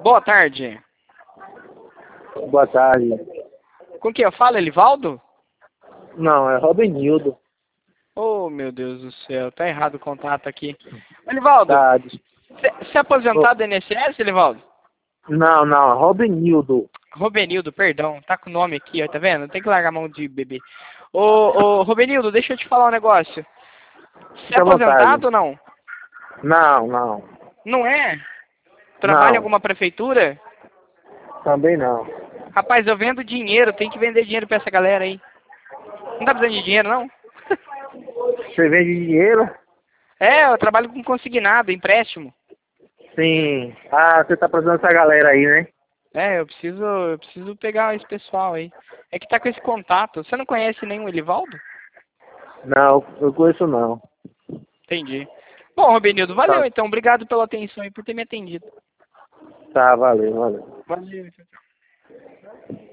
Boa tarde. Boa tarde. Com quem eu falo, Elivaldo? Não, é Robenildo. Oh, meu Deus do céu, tá errado o contato aqui. Elivaldo, Tá. você é aposentado do INSS, Elivaldo? Não, não, é Robenildo. Robenildo, perdão, tá com o nome aqui, ó, tá vendo? Tem que largar a mão de bebê. Ô, Robenildo, deixa eu te falar um negócio. Você é Fica à vontade. aposentado ou não? Não, não. Não é? Trabalha em Não, alguma prefeitura? também não. Rapaz, eu vendo dinheiro, tem que vender dinheiro pra essa galera aí. Não tá precisando de dinheiro, não? Você vende dinheiro? É, eu trabalho com consignado, empréstimo. Sim. Ah, você tá precisando dessa galera aí, né? É, eu preciso pegar esse pessoal aí. É que tá com esse contato. Você não conhece nenhum Elivaldo? Não, eu conheço não. Entendi. Bom, Robenildo, valeu Tá, então. Obrigado pela atenção e por ter me atendido. tá, valeu, valeu. Valeu.